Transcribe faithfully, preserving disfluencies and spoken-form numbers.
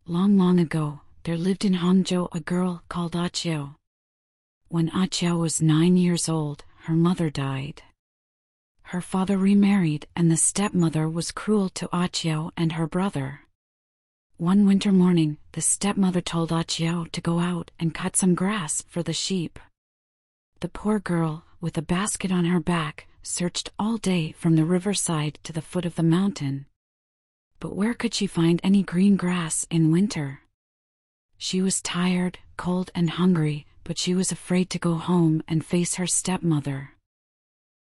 Long, long ago, there lived in Hangzhou a girl called Ah Qiao. When Ah Qiao was nine years old, her mother died. Her father remarried, and the stepmother was cruel to Ah Qiao and her brother. One winter morning, the stepmother told Ah Qiao to go out and cut some grass for the sheep. The poor girl, with a basket on her back, searched all day from the riverside to the foot of the mountain. But where could she find any green grass in winter? She was tired, cold, and hungry, but she was afraid to go home and face her stepmother.